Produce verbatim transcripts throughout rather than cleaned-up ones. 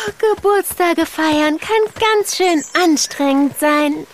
Geburtstage feiern kann ganz schön anstrengend sein.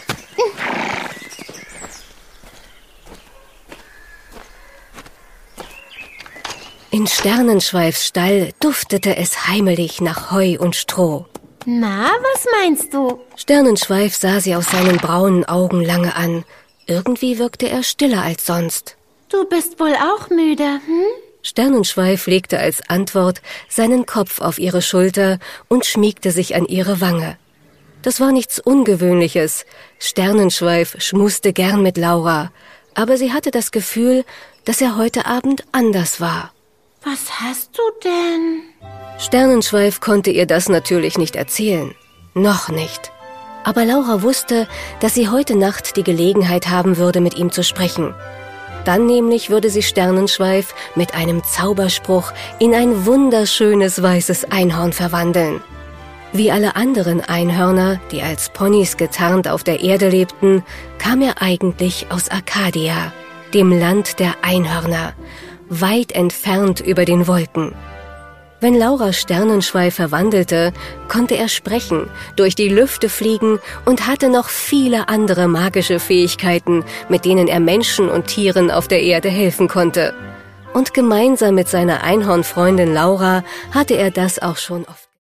In Sternenschweifs Stall duftete es heimelig nach Heu und Stroh. Na, was meinst du? Sternenschweif sah sie aus seinen braunen Augen lange an. Irgendwie wirkte er stiller als sonst. Du bist wohl auch müde, hm? Sternenschweif legte als Antwort seinen Kopf auf ihre Schulter und schmiegte sich an ihre Wange. Das war nichts Ungewöhnliches. Sternenschweif schmuste gern mit Laura, aber sie hatte das Gefühl, dass er heute Abend anders war. Was hast du denn? Sternenschweif konnte ihr das natürlich nicht erzählen. Noch nicht. Aber Laura wusste, dass sie heute Nacht die Gelegenheit haben würde, mit ihm zu sprechen. Dann nämlich würde sie Sternenschweif mit einem Zauberspruch in ein wunderschönes weißes Einhorn verwandeln. Wie alle anderen Einhörner, die als Ponys getarnt auf der Erde lebten, kam er eigentlich aus Arcadia, dem Land der Einhörner, weit entfernt über den Wolken. Wenn Laura Sternenschweif verwandelte, konnte er sprechen, durch die Lüfte fliegen und hatte noch viele andere magische Fähigkeiten, mit denen er Menschen und Tieren auf der Erde helfen konnte. Und gemeinsam mit seiner Einhornfreundin Laura hatte er das auch schon oft